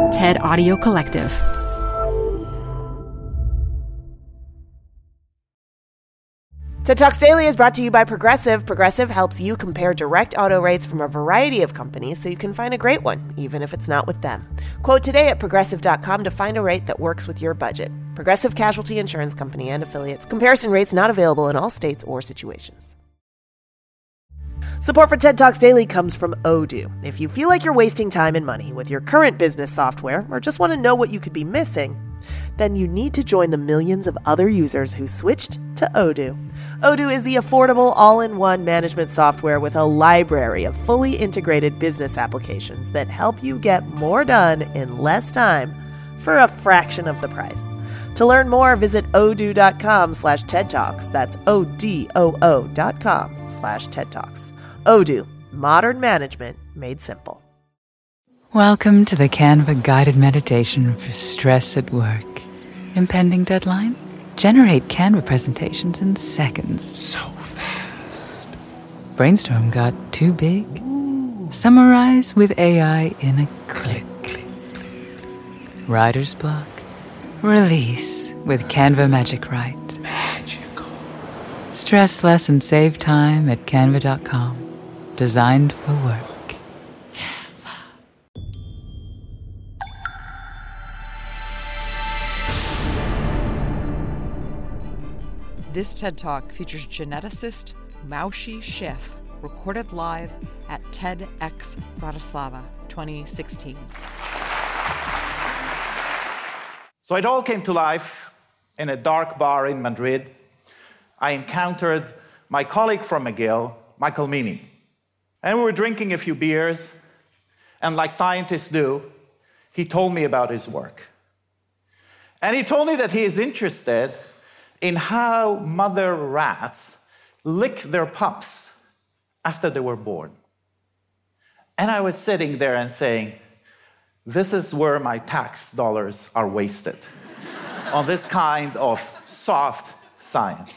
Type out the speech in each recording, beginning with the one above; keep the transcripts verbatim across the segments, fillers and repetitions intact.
TED Audio Collective. TED Talks Daily is brought to you by Progressive. Progressive helps you compare direct auto rates from a variety of companies so you can find a great one, even if it's not with them. Quote today at progressive dot com to find a rate that works with your budget. Progressive Casualty Insurance Company and Affiliates. Comparison rates not available in all states or situations. Support for TED Talks Daily comes from Odoo. If you feel like you're wasting time and money with your current business software or just want to know what you could be missing, then you need to join the millions of other users who switched to Odoo. Odoo is the affordable all-in-one management software with a library of fully integrated business applications that help you get more done in less time for a fraction of the price. To learn more, visit odoo.com slash TED Talks. That's O-D-O-O dot com slash TED Talks. Odoo, modern management made simple. Welcome to the Canva guided meditation for stress at work. Impending deadline? Generate Canva presentations in seconds. So fast. Brainstorm got too big? Ooh. Summarize with A I in a click. Click, click, click. Writer's block? Release with Canva Magic Write. Magical. Stress less and save time at canva dot com. Designed for work. This TED Talk features geneticist Maushi Sheff, recorded live at TEDx Bratislava twenty sixteen. So it all came to life in a dark bar in Madrid. I encountered my colleague from McGill, Michael Meaney. And we were drinking a few beers, and like scientists do, he told me about his work. And he told me that he is interested in how mother rats lick their pups after they were born. And I was sitting there and saying, this is where my tax dollars are wasted, on this kind of soft science.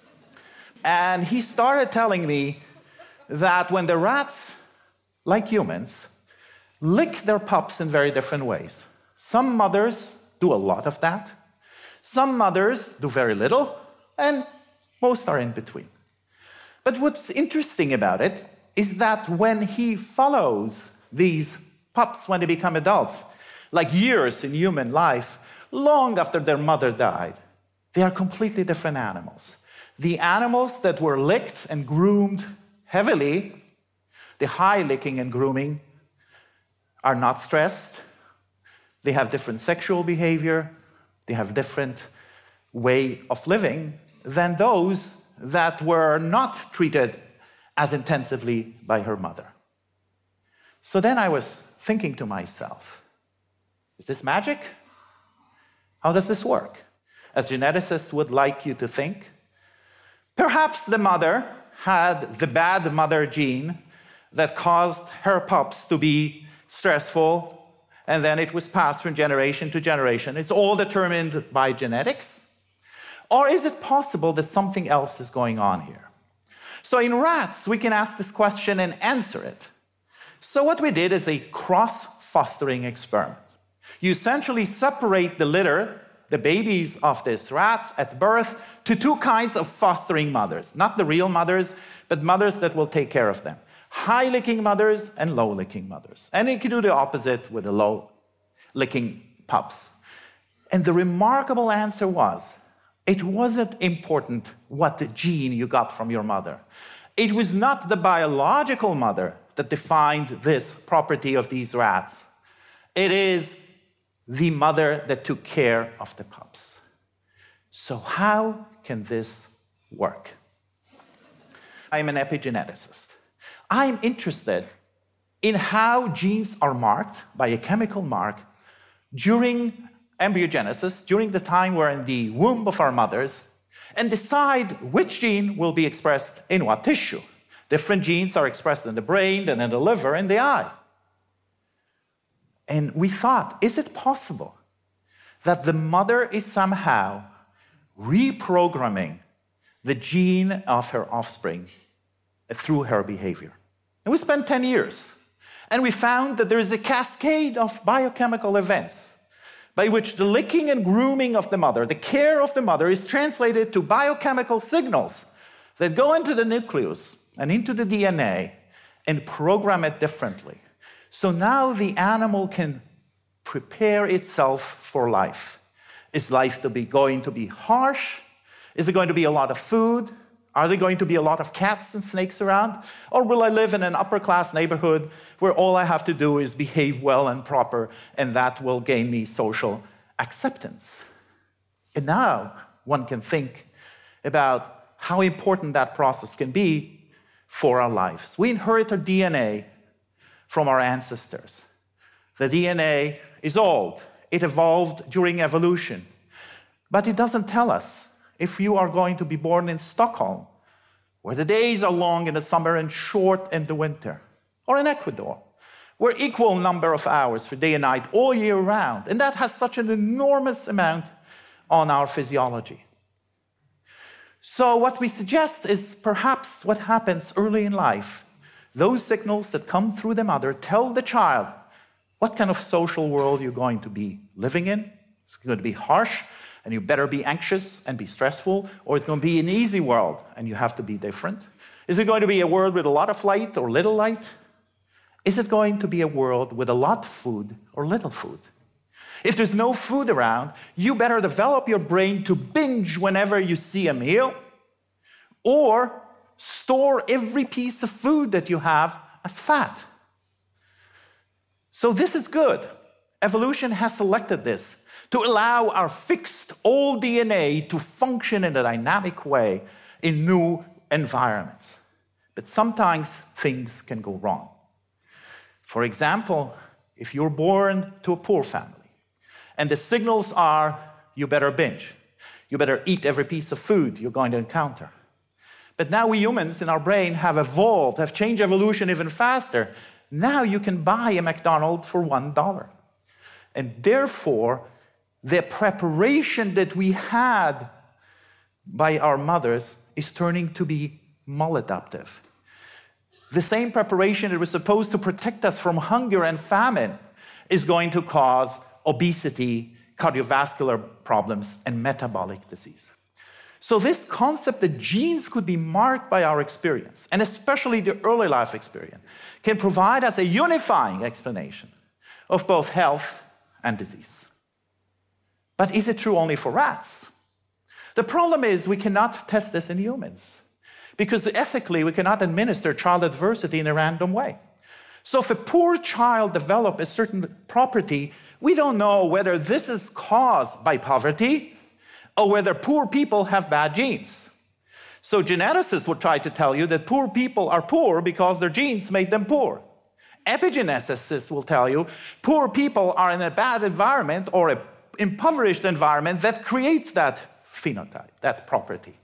And he started telling me that when the rats, like humans, lick their pups in very different ways. Some mothers do a lot of that. Some mothers do very little, and most are in between. But what's interesting about it is that when he follows these pups when they become adults, like years in human life, long after their mother died, they are completely different animals. The animals that were licked and groomed heavily, the high licking and grooming, are not stressed. They have different sexual behavior. They have different way of living than those that were not treated as intensively by her mother. So then I was thinking to myself, is this magic? How does this work? As geneticists would like you to think, perhaps the mother had the bad mother gene that caused her pups to be stressful, and then it was passed from generation to generation. It's all determined by genetics. Or is it possible that something else is going on here? So in rats, we can ask this question and answer it. So what we did is a cross-fostering experiment. You essentially separate the litter, the babies of this rat at birth, to two kinds of fostering mothers. Not the real mothers, but mothers that will take care of them. High-licking mothers and low-licking mothers. And you can do the opposite with the low-licking pups. And the remarkable answer was, it wasn't important what the gene you got from your mother. It was not the biological mother that defined this property of these rats. It is the mother that took care of the pups. So how can this work? I'm an epigeneticist. I'm interested in how genes are marked by a chemical mark during embryogenesis, during the time we're in the womb of our mothers, and decide which gene will be expressed in what tissue. Different genes are expressed in the brain, and in the liver, and the eye. And we thought, is it possible that the mother is somehow reprogramming the gene of her offspring through her behavior? And we spent ten years. And we found that there is a cascade of biochemical events by which the licking and grooming of the mother, the care of the mother, is translated to biochemical signals that go into the nucleus and into the D N A and program it differently. So now the animal can prepare itself for life. Is life to be going to be harsh? Is it going to be a lot of food? Are there going to be a lot of cats and snakes around? Or will I live in an upper-class neighborhood where all I have to do is behave well and proper, and that will gain me social acceptance? And now one can think about how important that process can be for our lives. We inherit our D N A from our ancestors. The D N A is old. It evolved during evolution. But it doesn't tell us if you are going to be born in Stockholm, where the days are long in the summer and short in the winter, or in Ecuador, where equal number of hours for day and night all year round, and that has such an enormous amount on our physiology. So what we suggest is perhaps what happens early in life. Those signals that come through the mother tell the child what kind of social world you're going to be living in. It's going to be harsh, and you better be anxious and be stressful, or it's going to be an easy world, and you have to be different. Is it going to be a world with a lot of light or little light? Is it going to be a world with a lot of food or little food? If there's no food around, you better develop your brain to binge whenever you see a meal, or store every piece of food that you have as fat. So this is good. Evolution has selected this to allow our fixed old D N A to function in a dynamic way in new environments. But sometimes things can go wrong. For example, if you're born to a poor family, and the signals are, you better binge, you better eat every piece of food you're going to encounter. But now we humans in our brain have evolved, have changed evolution even faster. Now you can buy a McDonald's for one dollar. And therefore, the preparation that we had by our mothers is turning to be maladaptive. The same preparation that was supposed to protect us from hunger and famine is going to cause obesity, cardiovascular problems, and metabolic disease. So this concept that genes could be marked by our experience, and especially the early life experience, can provide us a unifying explanation of both health and disease. But is it true only for rats? The problem is we cannot test this in humans, because ethically we cannot administer child adversity in a random way. So if a poor child develops a certain property, we don't know whether this is caused by poverty or whether poor people have bad genes. So geneticists would try to tell you that poor people are poor because their genes made them poor. Epigeneticists will tell you poor people are in a bad environment or an impoverished environment that creates that phenotype, that property.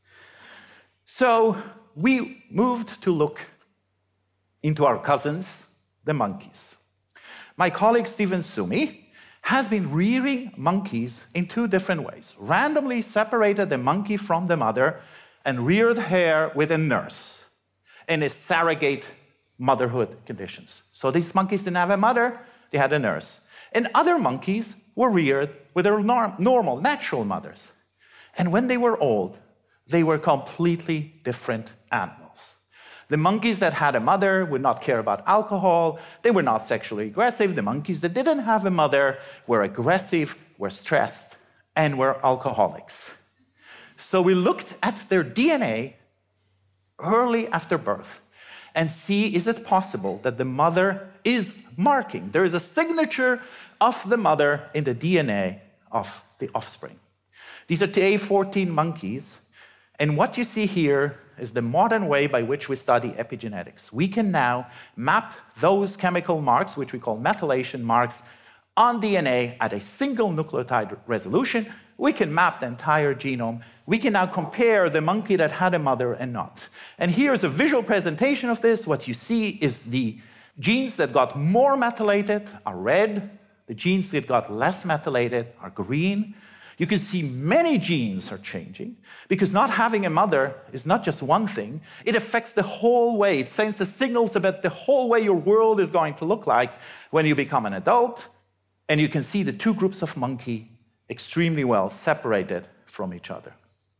So we moved to look into our cousins, the monkeys. My colleague Stephen Sumi has been rearing monkeys in two different ways. Randomly separated the monkey from the mother and reared her with a nurse in a surrogate motherhood conditions. So these monkeys didn't have a mother, they had a nurse. And other monkeys were reared with their norm, normal, natural mothers. And when they were old, they were completely different animals. The monkeys that had a mother would not care about alcohol. They were not sexually aggressive. The monkeys that didn't have a mother were aggressive, were stressed, and were alcoholics. So we looked at their D N A early after birth and see, is it possible that the mother is marking? There is a signature of the mother in the D N A of the offspring. These are T A fourteen monkeys. And what you see here is the modern way by which we study epigenetics. We can now map those chemical marks, which we call methylation marks, on D N A at a single nucleotide resolution. We can map the entire genome. We can now compare the monkey that had a mother and not. And here's a visual presentation of this. What you see is the genes that got more methylated are red. The genes that got less methylated are green. You can see many genes are changing because not having a mother is not just one thing. It affects the whole way. It sends the signals about the whole way your world is going to look like when you become an adult. And you can see the two groups of monkey extremely well separated from each other.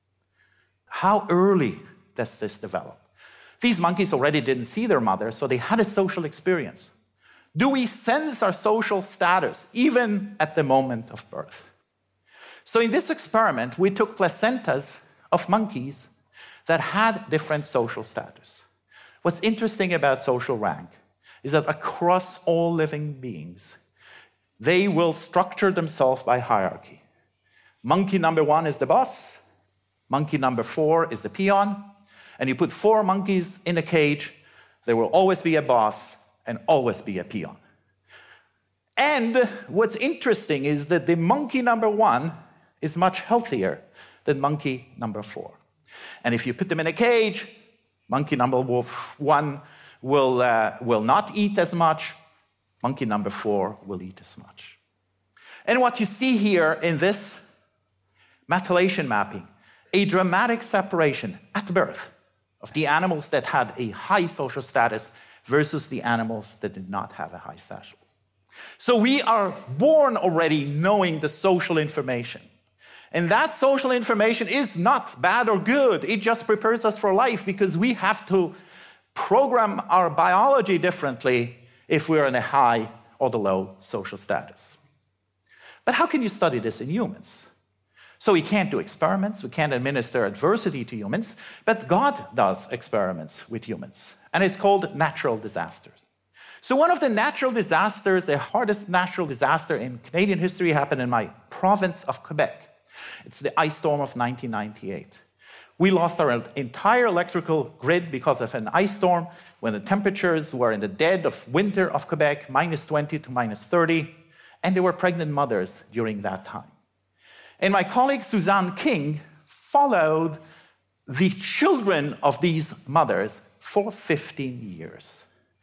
How early does this develop? These monkeys already didn't see their mother, so they had a social experience. Do we sense our social status even at the moment of birth? So in this experiment, we took placentas of monkeys that had different social status. What's interesting about social rank is that across all living beings, they will structure themselves by hierarchy. Monkey number one is the boss. Monkey number four is the peon. And you put four monkeys in a cage, there will always be a boss and always be a peon. And what's interesting is that the monkey number one is much healthier than monkey number four. And if you put them in a cage, monkey number one will, uh, will not eat as much, monkey number four will eat as much. And what you see here in this methylation mapping, a dramatic separation at birth of the animals that had a high social status versus the animals that did not have a high status. So we are born already knowing the social information. And that social information is not bad or good. It just prepares us for life because we have to program our biology differently if we're in a high or the low social status. But how can you study this in humans? So we can't do experiments, we can't administer adversity to humans, but God does experiments with humans. And it's called natural disasters. So one of the natural disasters, the hardest natural disaster in Canadian history, happened in my province of Quebec. It's the ice storm of nineteen ninety-eight. We lost our entire electrical grid because of an ice storm when the temperatures were in the dead of winter of Quebec, minus twenty to minus thirty, and there were pregnant mothers during that time. And my colleague Suzanne King followed the children of these mothers for fifteen years.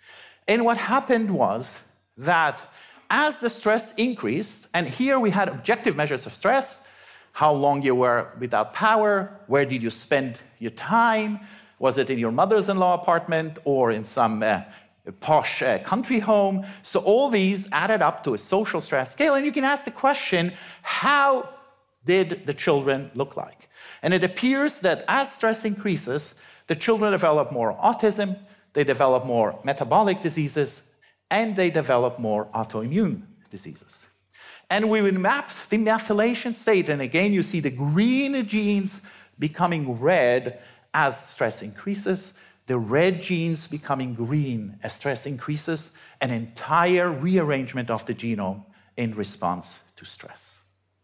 And what happened was that as the stress increased, and here we had objective measures of stress, how long you were without power, where did you spend your time, was it in your mother's-in-law apartment or in some uh, posh uh, country home? So all these added up to a social stress scale, and you can ask the question, how did the children look like? And it appears that as stress increases, the children develop more autism, they develop more metabolic diseases, and they develop more autoimmune diseases. And we would map the methylation state, and again you see the green genes becoming red as stress increases, the red genes becoming green as stress increases, an entire rearrangement of the genome in response to stress.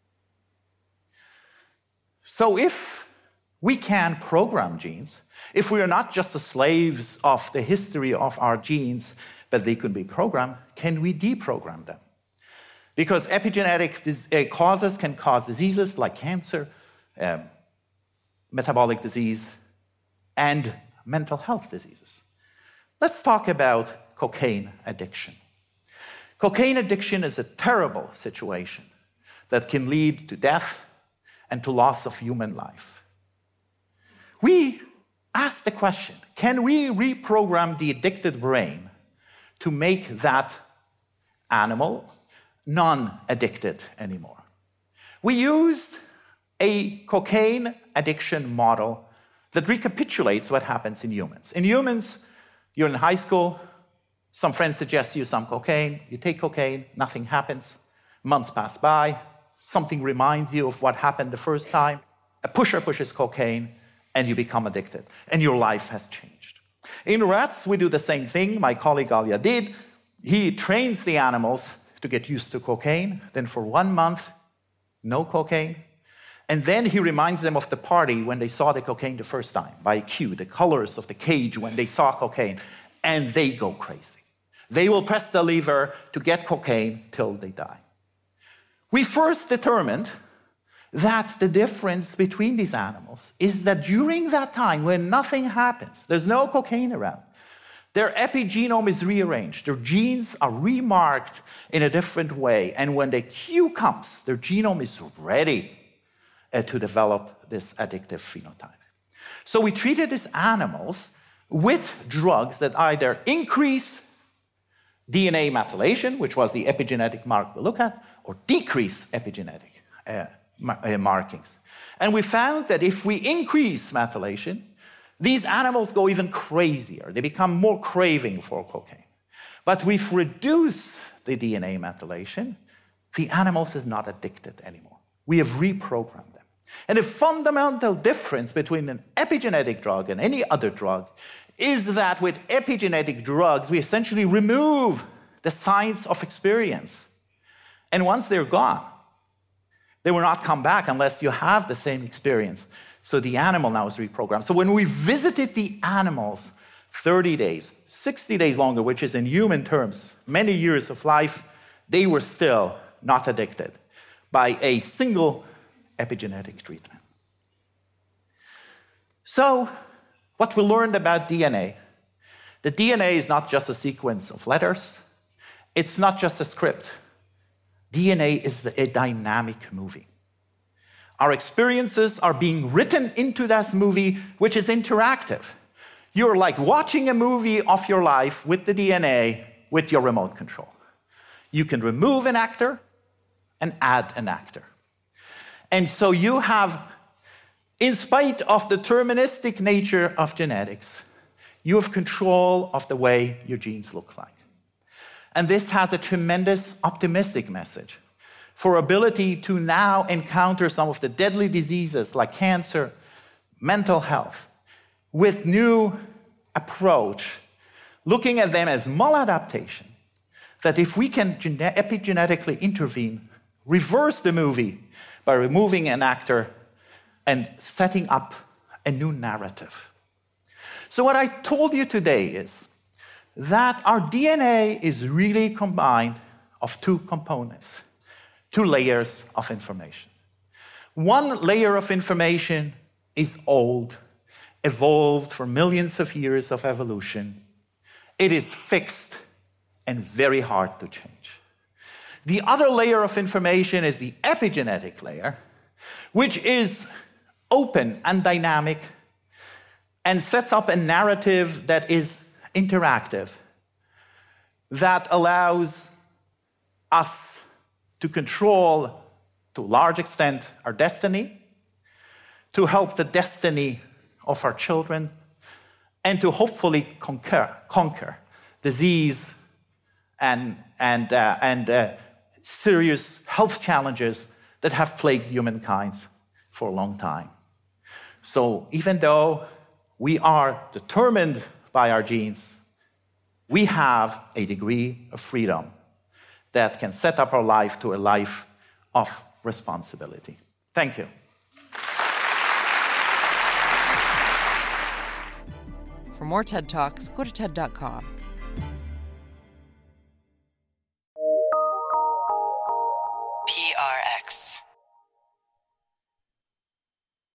So if we can program genes, if we are not just the slaves of the history of our genes, but they could be programmed, can we deprogram them? Because epigenetic causes can cause diseases like cancer, um, metabolic disease, and mental health diseases. Let's talk about cocaine addiction. Cocaine addiction is a terrible situation that can lead to death and to loss of human life. We ask the question, can we reprogram the addicted brain to make that animal non-addicted anymore? We used a cocaine addiction model that recapitulates what happens in humans. In humans, you're in high school, some friends suggest you some cocaine, you take cocaine, nothing happens, months pass by, something reminds you of what happened the first time, a pusher pushes cocaine, and you become addicted, and your life has changed. In rats, we do the same thing. My colleague Alia did. He trains the animals to get used to cocaine, then for one month, no cocaine, and then he reminds them of the party when they saw the cocaine the first time, by a cue, the colors of the cage when they saw cocaine, and they go crazy. They will press the lever to get cocaine till they die. We first determined that the difference between these animals is that during that time when nothing happens, there's no cocaine around, their epigenome is rearranged, their genes are remarked in a different way, and when the cue comes, their genome is ready uh, to develop this addictive phenotype. So we treated these animals with drugs that either increase D N A methylation, which was the epigenetic mark we look at, or decrease epigenetic uh, mar- uh, markings. And we found that if we increase methylation, these animals go even crazier. They become more craving for cocaine. But we've reduced the D N A methylation, the animals is not addicted anymore. We have reprogrammed them. And the fundamental difference between an epigenetic drug and any other drug is that with epigenetic drugs, we essentially remove the signs of experience. And once they're gone, they will not come back unless you have the same experience. So the animal now is reprogrammed. So when we visited the animals thirty days, sixty days longer, which is in human terms, many years of life, they were still not addicted by a single epigenetic treatment. So what we learned about D N A, the D N A is not just a sequence of letters. It's not just a script. D N A is the, a dynamic movie. Our experiences are being written into that movie, which is interactive. You're like watching a movie of your life with the D N A with your remote control. You can remove an actor and add an actor. And so you have, in spite of the deterministic nature of genetics, you have control of the way your genes look like. And this has a tremendous optimistic message for ability to now encounter some of the deadly diseases like cancer, mental health, with new approach, looking at them as maladaptation, that if we can gene- epigenetically intervene, reverse the movie by removing an actor and setting up a new narrative. So what I told you today is that our D N A is really combined of two components, two layers of information. One layer of information is old, evolved for millions of years of evolution. It is fixed and very hard to change. The other layer of information is the epigenetic layer, which is open and dynamic and sets up a narrative that is interactive, that allows us to control, to a large extent, our destiny, to help the destiny of our children, and to hopefully conquer, conquer disease and, and, uh, and uh, serious health challenges that have plagued humankind for a long time. So even though we are determined by our genes, we have a degree of freedom that can set up our life to a life of responsibility. Thank you. For more TED Talks, go to TED dot com. P R X.